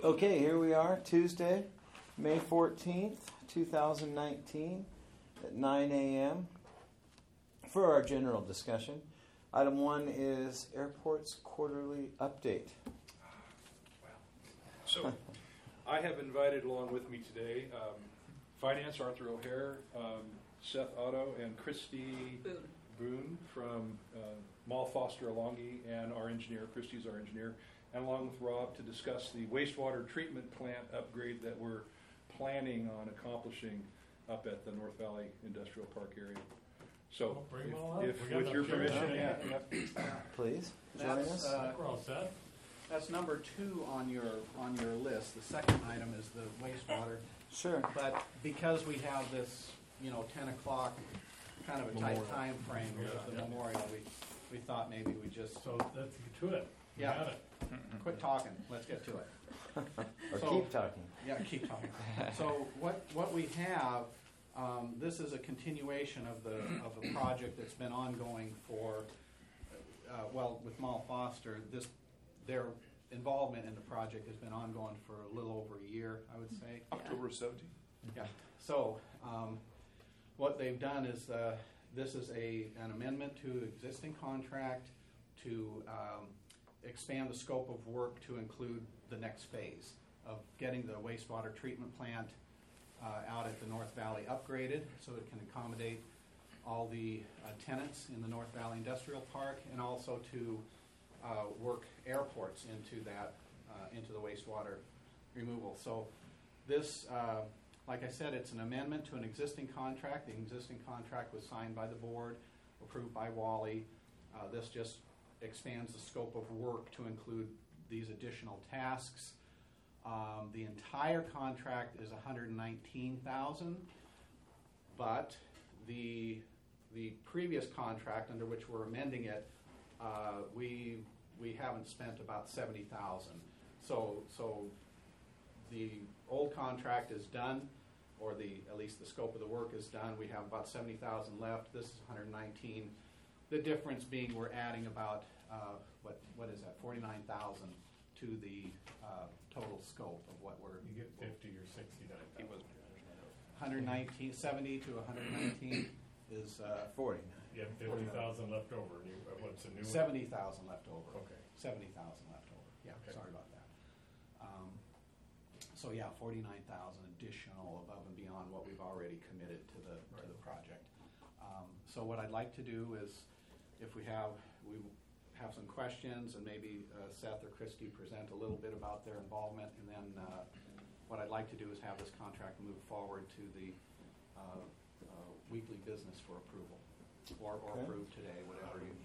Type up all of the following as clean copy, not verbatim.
Okay, here we are, Tuesday, May 14th, 2019, at 9 a.m. for our general discussion. Item 1 is Airport's quarterly update. So, I have invited along with me today Finance, Arthur O'Hare, Seth Otto, and Christy Boone from Mal Foster Alongi, and our engineer. Christy's our engineer, and along with Rob to discuss the wastewater treatment plant upgrade that we're planning on accomplishing up at the North Valley Industrial Park area. So, if with your permission, please join us. That's number 2 on your list. The second item is the wastewater. Sure. But because we have this, 10 o'clock kind of a tight time frame with the memorial, we thought maybe we just... So let's get to it. Yeah. Got it. Quit talking. Let's get to it. Or keep talking. Yeah, keep talking. So what we have, this is a continuation of the project that's been ongoing for, with Mal Foster. Their involvement in the project has been ongoing for a little over a year, I would say. October 17th. Yeah. So what they've done is this is an amendment to existing contract to expand the scope of work to include the next phase of getting the wastewater treatment plant out at the North Valley upgraded so it can accommodate all the tenants in the North Valley Industrial Park, and also to work airports into the wastewater removal. So this, like I said, it's an amendment to an existing contract. The existing contract was signed by the board, approved by Wally. This just expands the scope of work to include these additional tasks. The entire contract is $119,000, but the previous contract under which we're amending it, we haven't spent about $70,000. So the old contract is done, or at least the scope of the work is done. We have about $70,000 left. This is $119,000. The difference being we're adding about what is that, $49,000 to the total scope of what we're. You get 50 or 69,000. 119, 70 to 119 is 49. You have 50,000 left over. And what's the new 70,000 left over. Okay. 70,000 left over. Yeah, okay. Sorry about that. So yeah, 49,000 additional above and beyond what we've already committed to the project. So what I'd like to do is, if we have some questions, and maybe Seth or Christy present a little bit about their involvement, and then what I'd like to do is have this contract move forward to the weekly business for approval, or approved today, whatever you.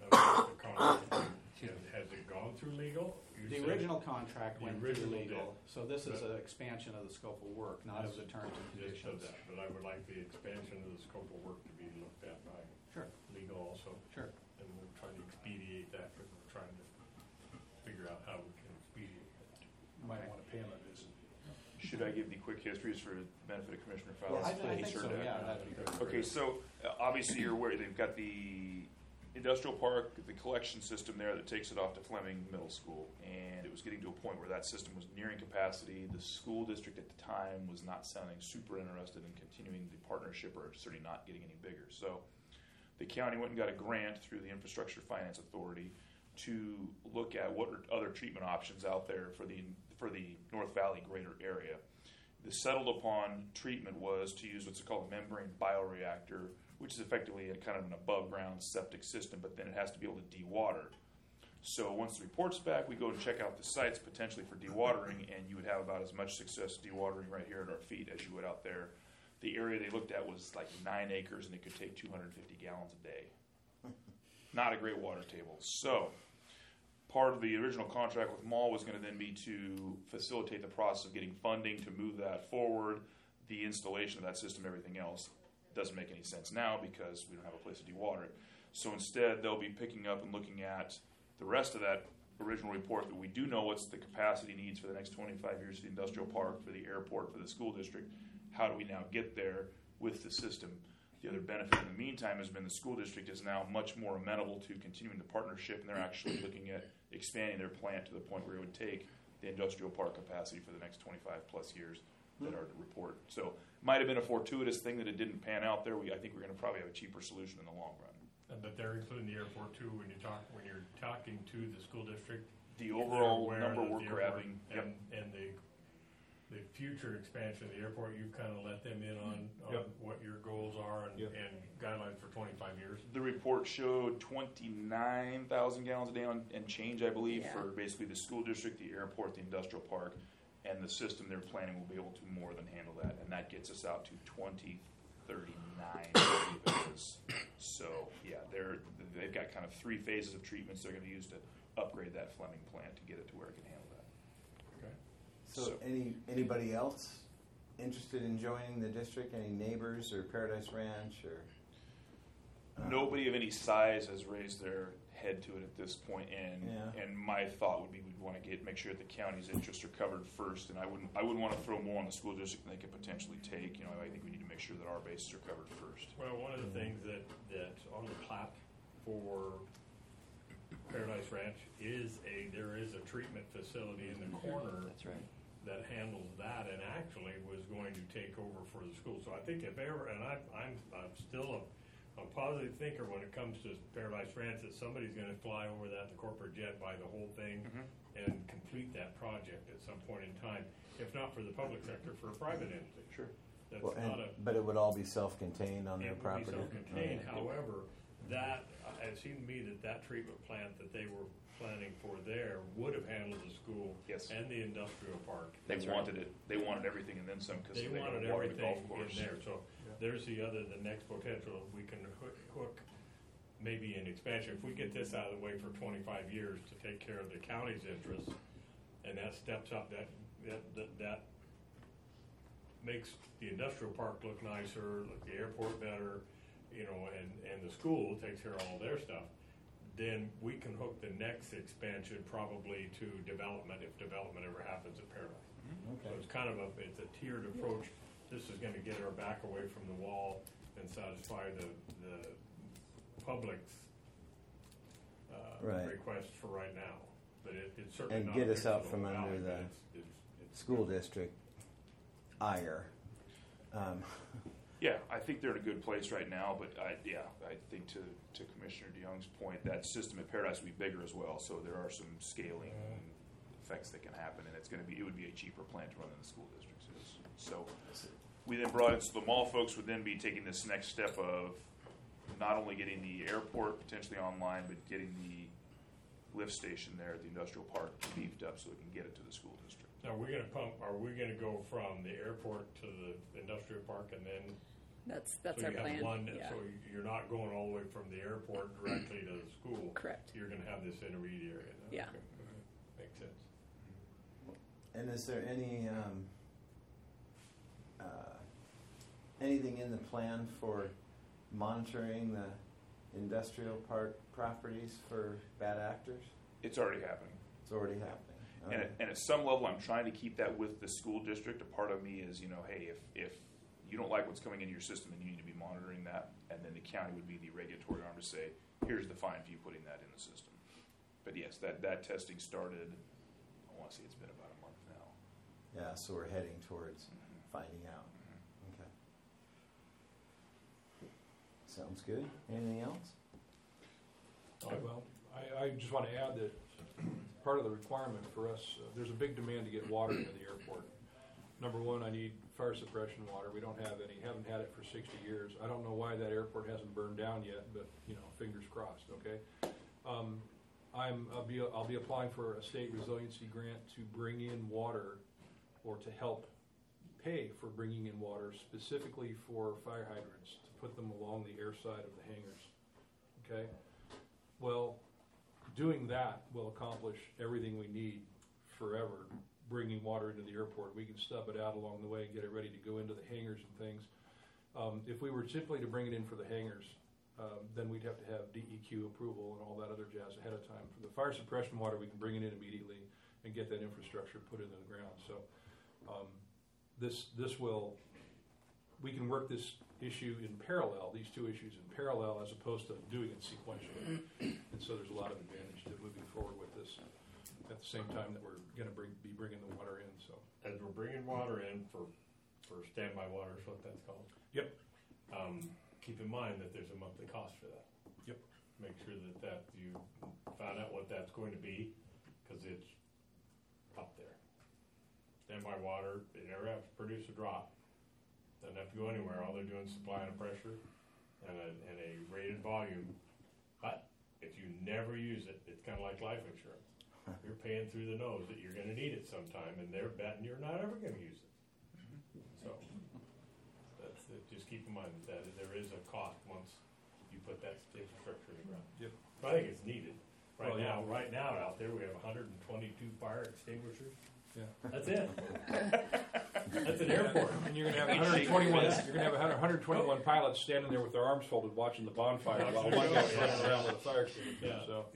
Has it gone through legal? The original contract went through legal, so this is an expansion of the scope of work, not of the terms and conditions. But I would like the expansion of the scope of work to be looked at by legal also. Sure. And we're trying to expedite that, but we're trying to figure out how we can expedite that. You might want to pay them a visit. Should I give the quick histories for the benefit of Commissioner Fowler? Yes, I think so. Yeah, that'd be good. Okay, so obviously you're aware they've got the industrial park, the collection system there that takes it off to Fleming Middle School, and it was getting to a point where that system was nearing capacity. The school district at the time was not sounding super interested in continuing the partnership, or certainly not getting any bigger. So the county went and got a grant through the Infrastructure Finance Authority to look at what are other treatment options out there for the North Valley greater area. The settled upon treatment was to use what's called a membrane bioreactor, which is effectively a kind of an above ground septic system, but then it has to be able to dewater. So once the report's back, we go and check out the sites potentially for dewatering, and you would have about as much success dewatering right here at our feet as you would out there. The area they looked at was like 9 acres, and it could take 250 gallons a day. Not a great water table. So part of the original contract with Mal was going to then be to facilitate the process of getting funding to move that forward, the installation of that system, everything else. Doesn't make any sense now because we don't have a place to dewater it. So instead, they'll be picking up and looking at the rest of that original report that we do know what's the capacity needs for the next 25 years for the industrial park, for the airport, for the school district. How do we now get there with the system? The other benefit in the meantime has been the school district is now much more amenable to continuing the partnership, and they're actually looking at expanding their plant to the point where it would take the industrial park capacity for the next 25 plus years that are to report. So it might have been a fortuitous thing that it didn't pan out there. I think we're going to probably have a cheaper solution in the long run. But they're including the airport too when you're talking to the school district. The overall they're aware number that we're the airport grabbing, yep. and the future expansion of the airport, you've kind of let them in on Yep. what your goals are and, Yep. and guidelines for 25 years. The report showed 29,000 gallons a day and change, I believe, Yeah. for basically the school district, the airport, the industrial park, and the system they're planning will be able to more than handle that, and that gets us out to 2039. I believe it is. So yeah, they've got kind of 3 phases of treatments they're going to use to upgrade that Fleming plant to get it to where it can handle that. Okay. So anybody else interested in joining the district? Any neighbors or Paradise Ranch or? Nobody of any size has raised their head to it at this point, and my thought would be we'd want to make sure that the county's interests are covered first, and I wouldn't want to throw more on the school district than they could potentially take. I think we need to make sure that our bases are covered first. Well, one of the things that on the plat for Paradise Ranch there is a treatment facility in the corner. That's right. That handles that, and actually was going to take over for the school. So I think if ever, and I'm still a positive thinker when it comes to Paradise Ranch, that somebody's going to fly over that in the corporate jet, buy the whole thing, and complete that project at some point in time. If not for the public sector, for a private entity. Sure. That's Well, not but it would all be self-contained on their it would property. be self-contained. Right. However, it seemed to me that treatment plant that they were planning for there would have handled the school Yes. and the industrial park. They wanted it. They wanted everything and then some because They they wanted don't water the everything golf course. in there. So there's the next potential. We can hook maybe an expansion. If we get this out of the way for 25 years to take care of the county's interests, and that steps up, that makes the industrial park look nicer, look the airport better, and the school takes care of all their stuff. Then we can hook the next expansion probably to development if development ever happens at Paradise. Okay. So it's kind of it's a tiered approach. This is going to get our back away from the wall and satisfy the public's Right. request for right now. But it's certainly And not get a us fix out for from the under valley, the but it's school district ire. Yeah, I think they're in a good place right now, but I think to Commissioner DeYoung's point, that system at Paradise will be bigger as well, so there are some scaling effects that can happen, and it would be a cheaper plant to run than the school districts is. So we then brought in, so the mall folks would then be taking this next step of not only getting the airport potentially online, but getting the lift station there at the industrial park beefed up so we can get it to the school district. Now, are we going to go from the airport to the industrial park and then? That's So our you plan. have one, Yeah. so you're not going all the way from the airport directly to the school. Correct. You're going to have this intermediary. Yeah. Okay. Makes sense. And is there anything in the plan for monitoring the industrial park properties for bad actors? It's already happening. It's already happening. And at some level, I'm trying to keep that with the school district. A part of me is, hey, if you don't like what's coming into your system, then you need to be monitoring that. And then the county would be the regulatory arm to say, here's the fine for you putting that in the system. But yes, that testing started, I want to say it's been about a month now. Yeah, so we're heading towards finding out. Okay. Sounds good. Anything else? Well, I just want to add that part of the requirement for us, there's a big demand to get water into the airport. Number one, I need fire suppression water. We don't have any, haven't had it for 60 years. I don't know why that airport hasn't burned down yet, but, fingers crossed, okay? I'll be applying for a state resiliency grant to bring in water or to help pay for bringing in water specifically for fire hydrants, to put them along the air side of the hangars, okay? Well, doing that will accomplish everything we need forever, bringing water into the airport. We can stub it out along the way and get it ready to go into the hangars and things. If we were simply to bring it in for the hangars, then we'd have to have DEQ approval and all that other jazz ahead of time. For the fire suppression water, we can bring it in immediately and get that infrastructure put into the ground. So we can work this issue in parallel, these two issues in parallel, as opposed to doing it sequentially. And so there's a lot of advantage to moving forward with this. at the same time that we're going to be bringing the water in. So As we're bringing water in for standby water, is what that's called. Yep. Keep in mind that there's a monthly cost for that. Yep. Make sure that you find out what that's going to be, because it's up there. Standby water, they never have to produce a drop. Doesn't have to go anywhere. All they're doing is supplying a pressure and a rated volume. But if you never use it, it's kind of like life insurance. You're paying through the nose that you're going to need it sometime, and they're betting you're not ever going to use it. So that's it. Just keep in mind that there is a cost once you put that infrastructure in the ground. Yep. But I think it's needed. Right now out there we have 122 fire extinguishers. yeah. That's it. That's an airport. And you're going to have 121. You're going to have 121 pilots standing there with their arms folded, watching the bonfire while one guy's running around with a fire extinguisher. Yeah. So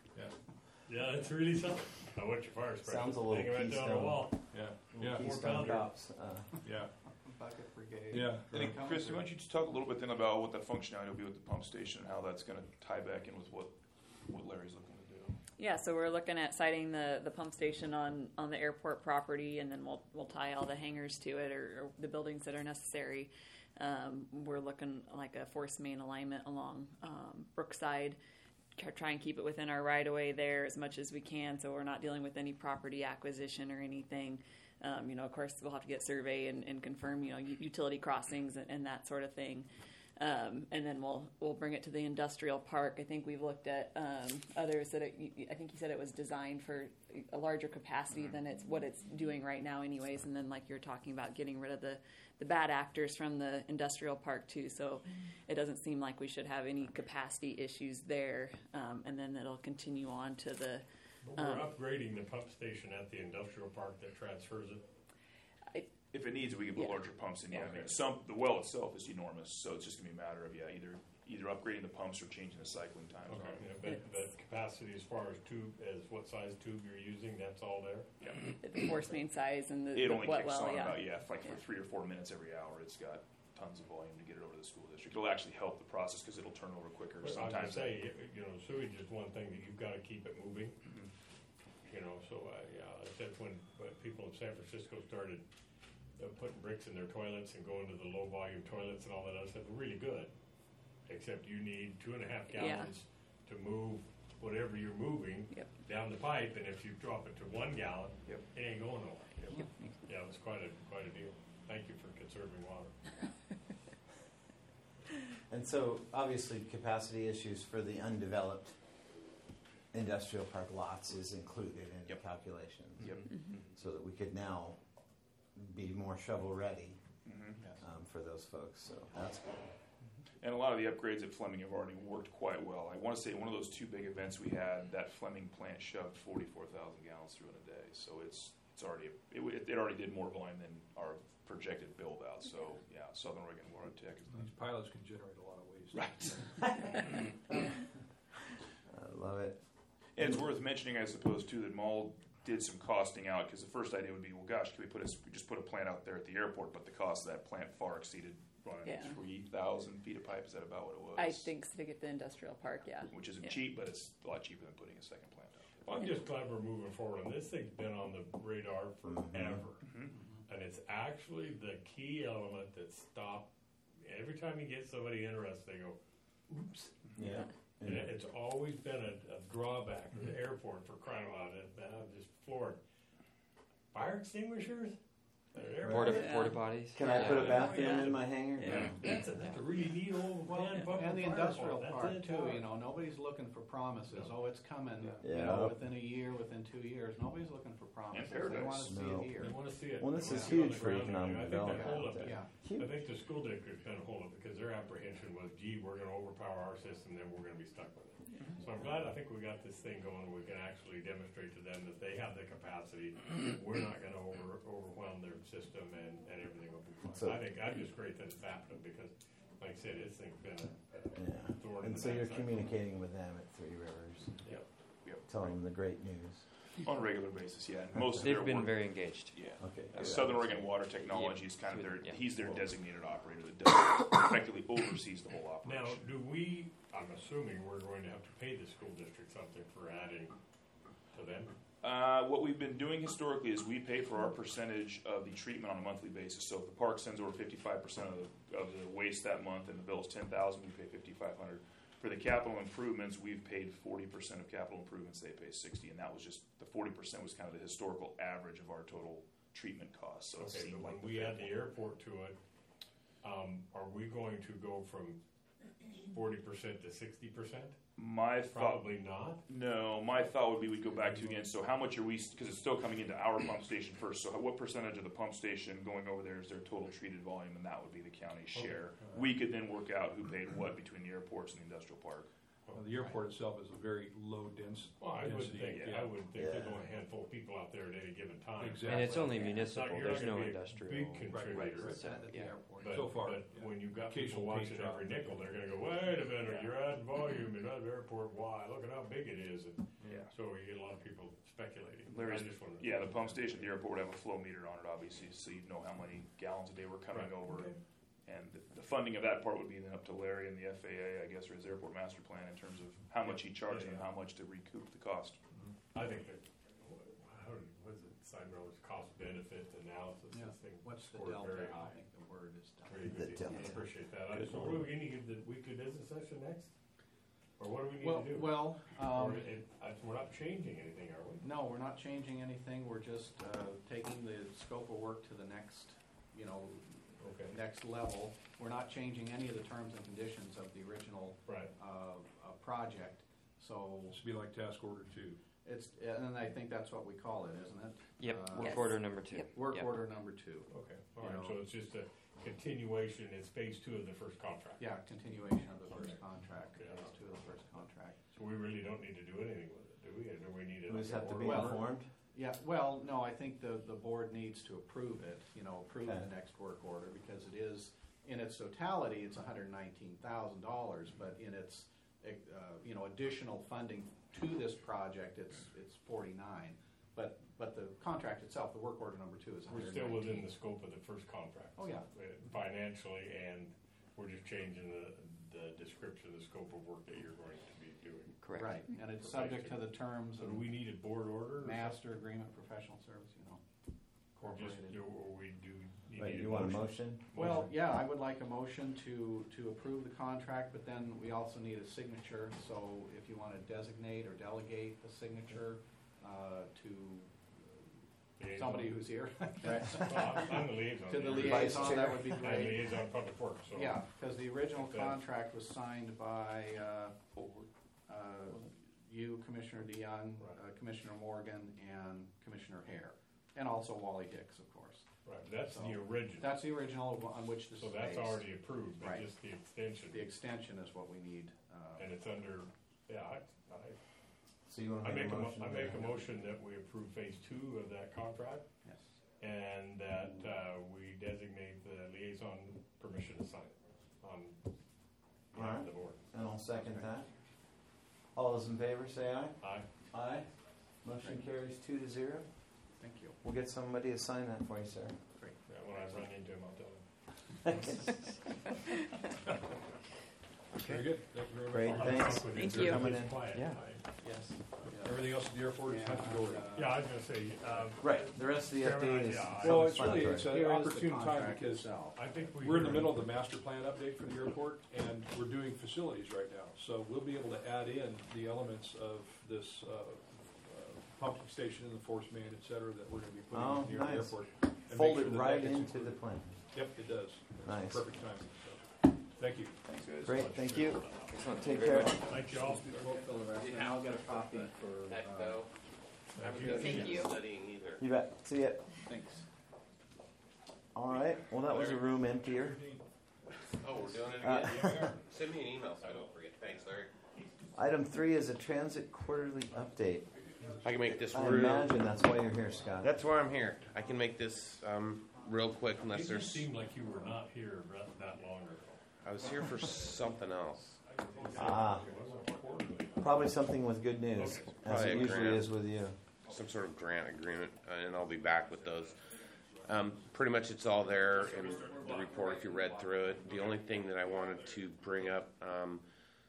Yeah, it's really something. I want your fire spreader. Sounds a little Hang right down the Keystone. wall. yeah. Keystone pounder. Cops. Yeah. Bucket brigade. Yeah. And then, Christy, why don't you just talk a little bit then about what that functionality will be with the pump station and how that's going to tie back in with what Larry's looking to do? Yeah, so we're looking at siting the pump station on the airport property, and then we'll tie all the hangars to it or the buildings that are necessary. We're looking like a force main alignment along Brookside. Try and keep it within our right-of-way there as much as we can, so we're not dealing with any property acquisition or anything. Of course, we'll have to get survey and confirm, utility crossings and that sort of thing. And then we'll bring it to the industrial park. I think we've looked at others that I think you said it was designed for a larger capacity than what it's doing right now, anyways. And then, like you're talking about, getting rid of the bad actors from the industrial park too. So it doesn't seem like we should have any capacity issues there. And then it'll continue on to the. But we're upgrading the pump station at the industrial park that transfers it. If it needs, we can put larger pumps in. Yeah, I mean, the well itself is enormous, so it's just going to be a matter of either upgrading the pumps or changing the cycling times. Okay. But capacity as far as what size tube you're using, that's all there. Yeah. The force main size and It only wet kicks well, on yeah. about for 3 or 4 minutes every hour. It's got tons of volume to get it over to the school district. It'll actually help the process because it'll turn over quicker. But Sometimes I would say, sewage is one thing that you've got to keep it moving. So I said when people in San Francisco started putting bricks in their toilets and going to the low volume toilets and all that other stuff, really good. Except you need 2.5 gallons to move whatever you're moving down the pipe, and if you drop it to 1 gallon, it ain't going nowhere. Yeah, it was quite a deal. Thank you for conserving water. And so, obviously, capacity issues for the undeveloped industrial park lots is included in the calculations. Yep. So that we could now be more shovel ready for those folks. So that's good. And a lot of the upgrades at Fleming have already worked quite well. I want to say one of those 2 big events we had, that Fleming plant shoved 44,000 gallons through in a day. So it's already it already did more volume than our projected build out. So Southern Oregon Water Tech is These pilots can generate a lot of waste. right. I love it. And it's worth mentioning, I suppose, too, that Maul did some costing out because the first idea would be, well, gosh, can we just put a plant out there at the airport? But the cost of that plant far exceeded running 3,000 feet of pipe. Is that about what it was? I think so, to get the industrial park, Which isn't cheap, but it's a lot cheaper than putting a second plant out there. Well, I'm just glad we're moving forward. And this thing's been on the radar forever. And it's actually the key element that stopped. Every time you get somebody interested, they go, oops. Yeah. And it's always been a drawback to the airport for crying out loud. I'm just floored. Fire extinguishers? Porta potties. Can I put a bathroom in my hangar? Yeah. That's a really neat old man. And the industrial park too. Nobody's looking for promises. Oh, it's coming. Within a year, within 2 years. Nobody's looking for promises. They want to see it here. They want to see it. Well, this is huge for economic development. I think the school district's going to hold it because their apprehension was, gee, we're going to overpower our system, then we're going to be stuck with it. So I'm glad I think we got this thing going. We can actually demonstrate to them that they have the capacity. We're not going to overwhelm their system and everything will be fine. So, I think I'm just great that it's happening because, like I said, this thing's been a thorn in And the so you're backside. communicating with them at Three Rivers, Yep. telling them the great news. On a regular basis, yeah. And most of They've their been work, very engaged. Yeah. Okay. Southern Oregon Water Technology is kind of he's their Well, designated operator that does, effectively oversees the whole Now, operation. I'm assuming we're going to have to pay the school district something for adding to them? What we've been doing historically is we pay for our percentage of the treatment on a monthly basis. So if the park sends over 55% of the waste that month and the bill is $10,000, we pay $5,500. For the capital improvements, we've paid 40% of capital improvements. They pay 60%, and that was just the 40% was kind of the historical average of our total treatment costs. So it Okay, seemed but like when we add the airport to it, are we going to go from 40% to 60%? My thought, Probably not. no, my thought would be we'd go back to again. So how much are we? Because it's still coming into our pump station first. So what percentage of the pump station going over there is their total treated volume, and that would be the county's share. We could then work out who paid what between the airports and the industrial park. The airport itself is a very low density. Well, I would think yeah. there's only a handful of people out there at any given time. Exactly. And it's only You're municipal. not There's gonna no be a industrial. big Right, contributor. It's at the Yeah. airport. But, So far, but yeah. when you've got Occasional people watching paint job. every nickel, they're going to go, wait a minute, you're adding volume in that airport. Why? Look at how big it is. And Yeah. so you get a lot of people speculating. Larry's, I just wanted to- yeah, the pump station at the airport would have a flow meter on it, obviously, so you'd know how many gallons a day were coming Right. over. Okay. And the funding of that part would be then up to Larry and the FAA, I guess, or his airport master plan in terms of how much he charges and how much to recoup the cost. I think that, what is it, Simon's cost benefit analysis, Yeah. this thing. What's the scored delta? very I high. think the word is Very delta. good. The I delta. appreciate that. Good So word. what do we need to get the weekly business session next? Or what do we need Well, to do? well, We're not changing anything, are we? no, we're not changing anything. We're just taking the scope of work to the next, Okay. next level. We're not changing any of the terms and conditions of the original Right. project. So This would be like task order 2. and I think that's what we call it, isn't it? Yep. Work Yes. order number 2. Yep. Work Yep. order number 2. Okay, all You right, know. so it's just a continuation, it's phase 2 of the first contract. Yeah, continuation of the first Okay. contract, Yeah. phase 2 of the first contract. So we really don't need to do anything with it, do we? Or do we need it? We just have to be Well- informed. Yeah, well, no, I think the board needs to approve it, approve Okay. the next work order, because it is, in its totality, it's $119,000, but in its, additional funding to this project, it's 49. But the contract itself, the work order number 2 is We're 119. still within the scope of the first contract. Oh, yeah. Financially, and we're just changing the description, the scope of work that you're going to be doing. Correct. Right, and it's subject to the terms So of do we need a board order? or master agreement, professional service, Or just, incorporated. or we do? Wait, need you want a motion? Well, yeah, I would like a motion to approve the contract, but then we also need a signature. So if you want to designate or delegate the signature to Liaison. somebody who's here. Well, I'm the liaison. To the Vice liaison, chair. that would be I'm great. liaison of public works, so. Yeah, because the original Okay. contract was signed by you, Commissioner DeYoung, Right. Commissioner Morgan, and Commissioner Hare, and also Wally Hicks, of course. Right, that's So, the original. That's the original on which this So is that's based. already approved, but Right. just the extension. The extension is what we need. And it's under, yeah, So you want I to make make a motion? I make a motion that we approve phase 2 of that contract, Yes. and that we designate the liaison permission to sign it on behalf of the board. And I'll second that. All those in favor say aye. Aye. Aye. Motion carries 2-0. Thank you. We'll get somebody to sign that for you, sir. Yeah, when I run into him, I'll tell him. Very good. Thank you very much. Great, I'll have a thanks. talk with him. Thank you. Coming He's in. quiet Yeah. tonight. Yes. Everything else at the airport is have to go over. Yeah, I was gonna say, Right. The rest of the Chairman, update is yeah, Well, it's really self-explanatory. it's an Here is the opportune time contract because itself. I think we're in the middle of the master plan update for the airport, and we're doing facilities right now. So we'll be able to add in the elements of this pumping station and the force main, et cetera, that we're going to be putting Oh, near nice. the airport. and make Fold sure it that right gets into the included. plan. Yep, it does. It's Nice. Perfect timing. So, thank you. Thanks, guys. Great, thank you. Take care. Thank you all. We'll fill the rest, and I'll get a copy for. Thank you. Thank you. Studying either. You bet. See ya. Thanks. All right. Well, that was a room emptier. Oh, we're doing it again? Send me an email so I don't forget. Thanks, Larry. Item 3 is a transit quarterly update. I can make this I real. imagine that's why you're here, Scott. That's why I'm here. I can make this real quick unless It just there's. seemed like you were not here that long ago. I was here for something else. Ah, It wasn't quarterly. probably something with good news, as Probably it a usually grant. is with you. Some sort of grant agreement, and I'll be back with those. Pretty much it's all there in the report if you read through it. The only thing that I wanted to bring up,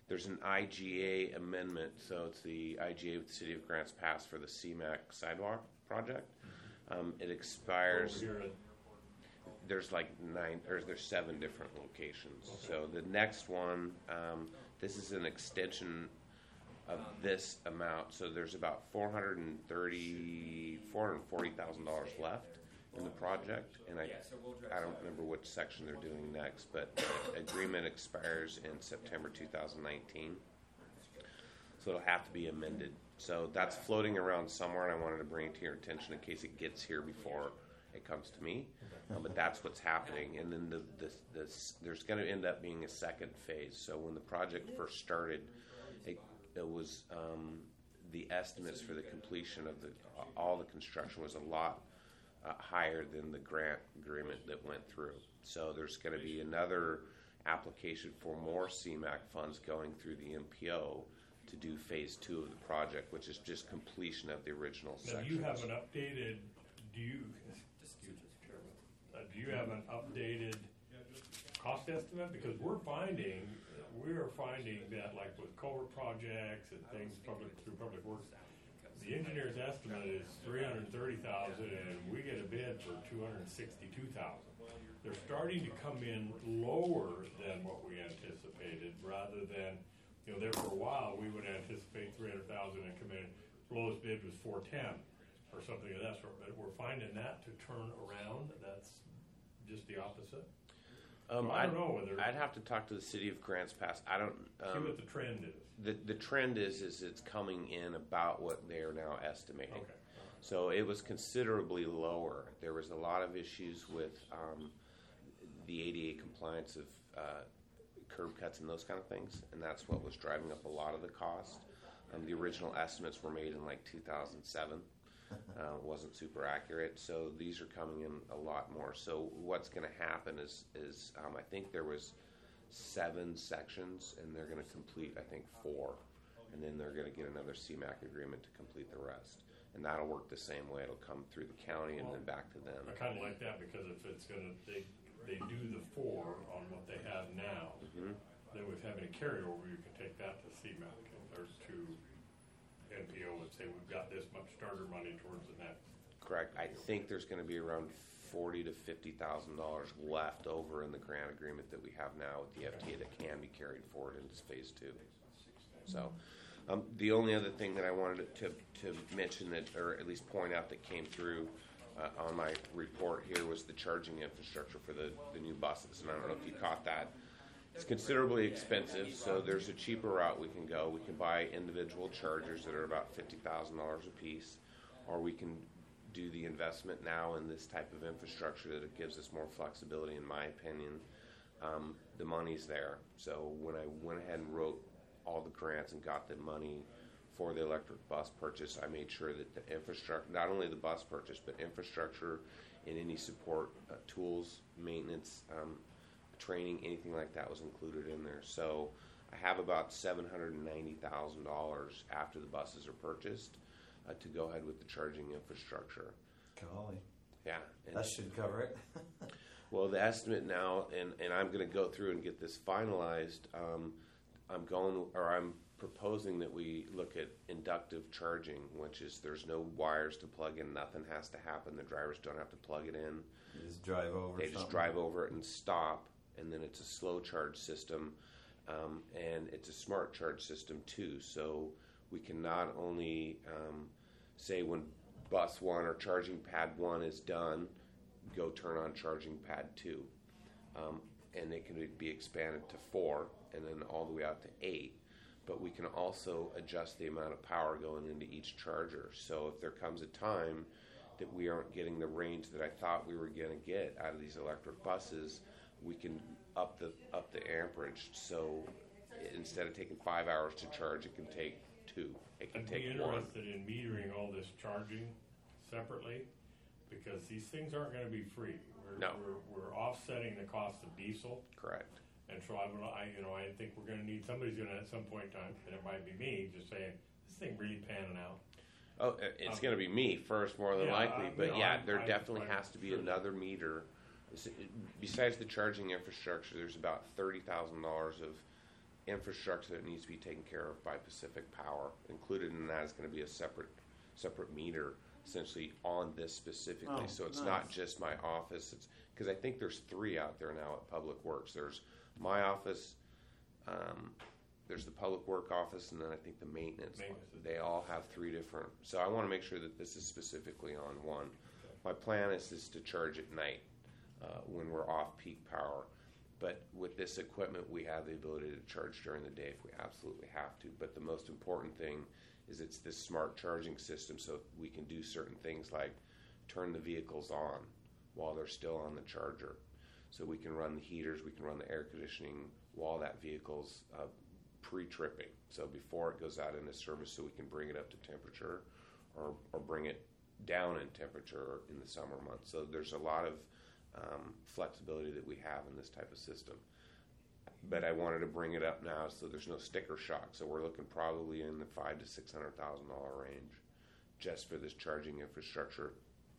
there's an IGA amendment, so it's the IGA with the City of Grants Pass for the CMAQ sidewalk project. It expires. Over here at There's like there's 7 different locations. So the next one, this is an extension of this amount. So there's about $440,000 left in the project, and I don't remember which section they're doing next, but the agreement expires in September 2019. So it'll have to be amended. So that's floating around somewhere, and I wanted to bring it to your attention in case it gets here before it comes to me. But that's what's happening. And then there's going to end up being a second phase. So when the project first started, it was the estimates for the completion of all the construction was a lot higher than the grant agreement that went through. So there's going to be another application for more CMAQ funds going through the MPO to do phase 2 of the project, which is just completion of the original Now, section. do you have an updated, do you have an updated cost estimate? Because we're finding that like with culvert projects and things through public works, the engineer's estimate is $330,000 and we get a bid for $262,000. They're starting to come in lower than what we anticipated, rather than, there for a while we would anticipate $300,000 and come in. Lowest bid was $410,000 or something of that sort. But we're finding that to turn around. That's just the opposite. So I don't know whether I'd have to talk to the City of Grants Pass. I don't see what the trend is. The trend is it's coming in about what they are now estimating. Okay. So it was considerably lower. There was a lot of issues with the ADA compliance of curb cuts and those kind of things, and that's what was driving up a lot of the cost. The original estimates were made in like 2007. Wasn't super accurate, so these are coming in a lot more. So what's going to happen is I think there was 7 sections, and they're going to complete, I think, 4, and then they're going to get another CMAQ agreement to complete the rest. And that'll work the same way. It'll come through the county and then back to them. I kind of like that, because if it's going to, they do the 4 on what they have now, then with having a carryover, you can take that to CMAQ. And there's 2 NPO would say we've got this much starter money towards the next. Correct. I think there's going to be around $40,000 to $50,000 left over in the grant agreement that we have now with the FTA that can be carried forward into phase 2. So, the only other thing that I wanted to mention that, or at least point out, that came through on my report here was the charging infrastructure for the new buses, and I don't know if you caught that. It's considerably expensive, so there's a cheaper route we can go. We can buy individual chargers that are about $50,000 a piece, or we can do the investment now in this type of infrastructure that it gives us more flexibility, in my opinion. The money's there. So when I went ahead and wrote all the grants and got the money for the electric bus purchase, I made sure that the infrastructure, not only the bus purchase, but infrastructure and any support, tools, maintenance, training, anything like that was included in there. So I have about $790,000 after the buses are purchased to go ahead with the charging infrastructure. Golly. Yeah. That should cover it. Well, the estimate now, and I'm going to go through and get this finalized. I'm proposing that we look at inductive charging, which is there's no wires to plug in, nothing has to happen. The drivers don't have to plug it in. You just drive over. They just drive over it and stop, and then it's a slow charge system, and it's a smart charge system too. So we can not only say when bus 1 or charging pad 1 is done, go turn on charging pad 2, and it can be expanded to 4 and then all the way out to 8. But we can also adjust the amount of power going into each charger. So if there comes a time that we aren't getting the range that I thought we were going to get out of these electric buses, we can up the amperage. So instead of taking 5 hours to charge, it can take 2. It can I'd take be 1. interested in metering all this charging separately, because these things aren't going to be free. We're offsetting the cost of diesel. Correct. And so I think we're going to need, somebody's going to at some point in time, and it might be me, just saying, this thing really panning out. Oh, it's going to be me first, more than likely. But there definitely has to be another meter. Besides the charging infrastructure, there's about $30,000 of infrastructure that needs to be taken care of by Pacific Power. Included in that is going to be a separate meter, essentially on this specifically. Oh, so it's nice. not just my office. It's because I think there's 3 out there now at Public Works. There's my office, there's the Public Work office, and then I think the maintenance. They all have 3 different. So I want to make sure that this is specifically on one. My plan is to charge at night when we're off peak power. But with this equipment, we have the ability to charge during the day if we absolutely have to. But the most important thing is it's this smart charging system, so we can do certain things like turn the vehicles on while they're still on the charger. So we can run the heaters, we can run the air conditioning while that vehicle's pre-tripping. So before it goes out into service, so we can bring it up to temperature or bring it down in temperature in the summer months. So there's a lot of flexibility that we have in this type of system. But I wanted to bring it up now so there's no sticker shock. So we're looking probably in the $500,000 to $600,000 range just for this charging infrastructure.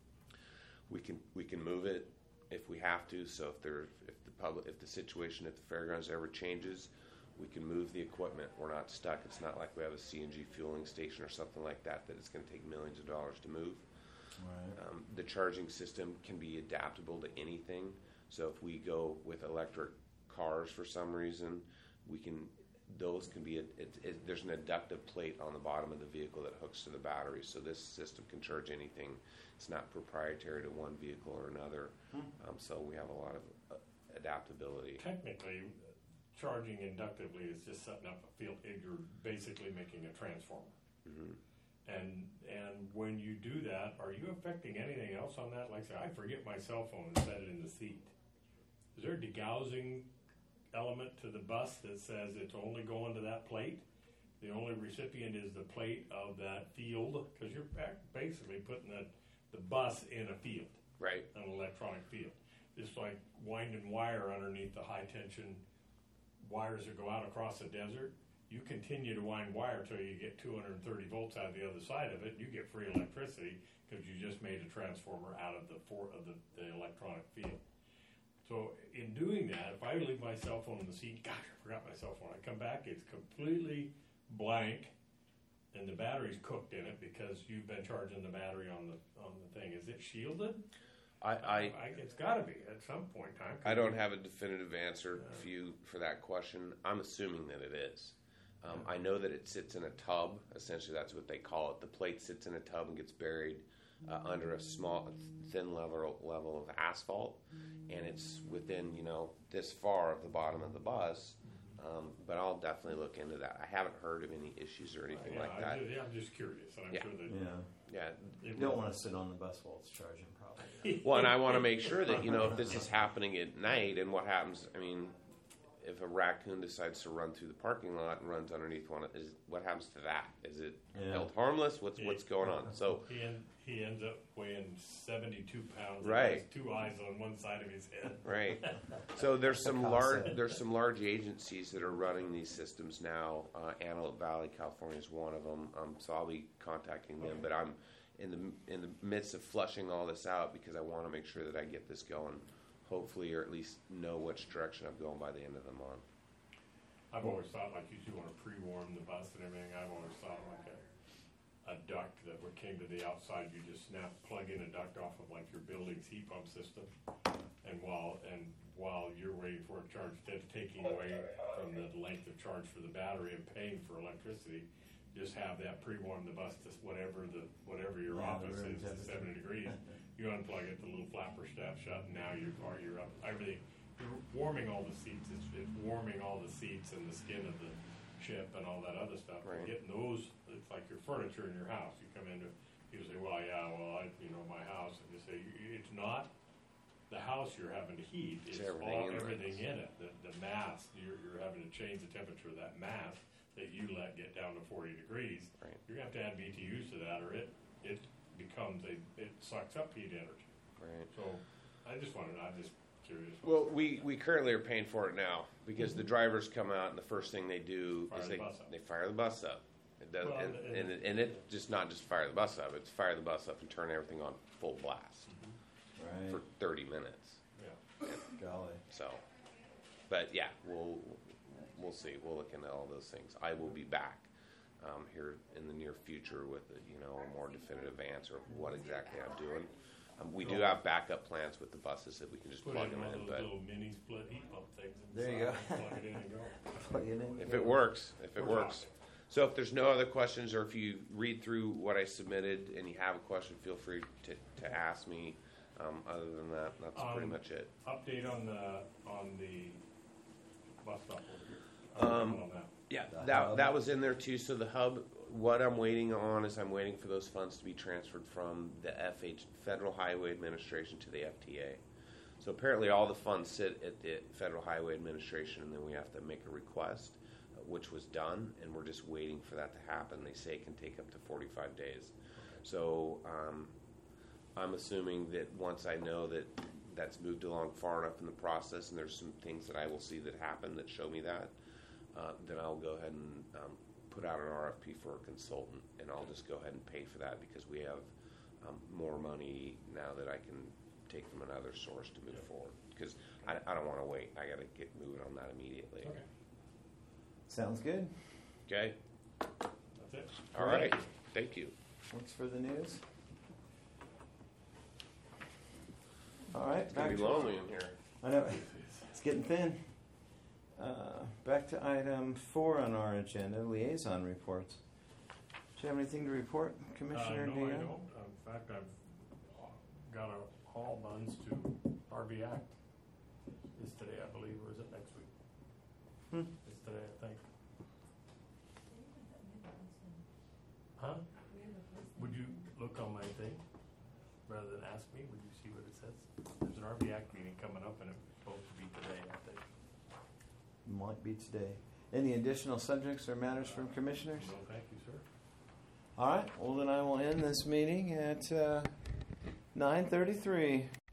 We can move it if we have to. So if the situation at the fairgrounds ever changes, we can move the equipment. We're not stuck. It's not like we have a CNG fueling station or something like that it's going to take millions of dollars to move. Right. The charging system can be adaptable to anything. So if we go with electric cars for some reason, those can be there's an inductive plate on the bottom of the vehicle that hooks to the battery. So this system can charge anything. It's not proprietary to one vehicle or another. So we have a lot of adaptability. Technically, charging inductively is just setting up a field. You're basically making a transformer. Mm-hmm. And when you do that, are you affecting anything else on that? Like, say, I forget my cell phone and set it in the seat. Is there a degaussing element to the bus that says it's only going to that plate? The only recipient is the plate of that field, because you're basically putting the bus in a field, Right. an electronic field. It's like winding wire underneath the high tension wires that go out across the desert. You continue to wind wire till you get 230 volts out of the other side of it. You get free electricity because you just made a transformer out of the electronic field. So in doing that, if I leave my cell phone in the seat, gosh, I forgot my cell phone. I come back, it's completely blank, and the battery's cooked in it because you've been charging the battery on the thing. Is it shielded? It's got to be at some point in time. I don't have a definitive answer for that question. I'm assuming that it is. I know that it sits in a tub. Essentially, that's what they call it. The plate sits in a tub and gets buried under a small, thin level of asphalt, and it's within this far of the bottom of the bus. But I'll definitely look into that. I haven't heard of any issues or anything like that. I'm just curious. And I'm sure that Yeah. You don't want to sit on the bus while it's charging, probably. Well, and I want to make sure that if this is happening at night, and what happens? I mean, if a raccoon decides to run through the parking lot and runs underneath what happens to that? Is it held harmless? What's going on? So he ends up weighing 72 pounds. Right. And has 2 eyes on one side of his head. Right. So there's some large agencies that are running these systems now. Antelope Valley, California is one of them. So I'll be contacting them. But I'm in the midst of flushing all this out because I want to make sure that I get this going. Hopefully, or at least know which direction I'm going by the end of the month. I've always thought like you want to pre-warm the bus and everything. I've always thought like a duct that came to the outside. You just plug in a duct off of like your building's heat pump system, and while you're waiting for a charge, instead of taking away from the length of charge for the battery and paying for electricity, just have that pre-warm the bus to whatever your office is to 70 degrees. You unplug it, the little flapper snaps shut, and now you're up. Everything, you're warming all the seats. It's warming all the seats and the skin of the ship and all that other stuff. Right. Getting those, it's like your furniture in your house. You come into, people say, my house. And you say, it's not the house you're having to heat. It's everything in it. The mass, you're having to change the temperature of that mass that you let get down to 40 degrees. Right. You're going to have to add BTUs to that, or it it sucks up heat energy. Right. So I'm just curious. Well, we currently are paying for it now because the drivers come out and the first thing they do is they fire the bus up. It does, and it just not just fire the bus up. It's fire the bus up and turn everything on full blast for 30 minutes. Yeah. Golly. So, but yeah, we'll see. We'll look into all those things. I will be back here in the near future with a more definitive answer of what exactly I'm doing. We do have backup plans with the buses that we can just Put plug in them one in, of but those little mini split heat pump things. There you go. Plug it in and go. Plug it in. if it works. So if there's no other questions, or if you read through what I submitted and you have a question, feel free to ask me. Other than that, that's pretty much it. Update on the bus stop over here. On that. Yeah, The hub. that was in there too. So the hub, what I'm waiting on is I'm waiting for those funds to be transferred from the Federal Highway Administration to the FTA. So apparently all the funds sit at the Federal Highway Administration, and then we have to make a request, which was done, and we're just waiting for that to happen. They say it can take up to 45 days. So I'm assuming that once I know that that's moved along far enough in the process, and there's some things that I will see that happen that show me that, then I'll go ahead and put out an RFP for a consultant, and I'll just go ahead and pay for that because we have more money now that I can take from another source to move forward. Because I don't want to wait. I got to get moving on that immediately. Okay. Sounds good. Okay? That's it. All right. Thank you. Thanks for the news. All right, It's going back to be to lonely in here. I know it's getting thin. Back to item 4 on our agenda: liaison reports. Do you have anything to report, Commissioner No, I Dion? don't. In fact, I've got a haul buns to RV Act. Is today, I believe, or is it next week? It's today, I think. Huh? Would you look on my thing rather than ask me? Would you see what it says? There's an RV Act meeting coming up, and it's supposed to be today, I think. Might be today. Any additional subjects or matters from commissioners? No, thank you, sir. All right. Well, then I will end this meeting at 9:33.